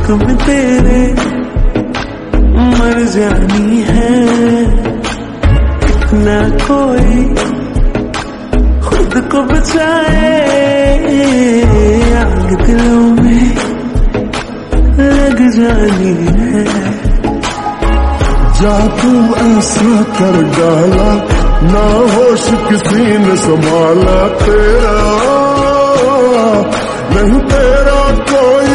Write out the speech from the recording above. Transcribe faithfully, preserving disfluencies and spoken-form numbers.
इश्क में तेरे मर जानी है, ना कोई खुद को बचाए, आग दिलों में लग जानी है। जादू ऐसा कर डाला, ना होश किसी ने संभाला, तेरा नहीं तेरा कोई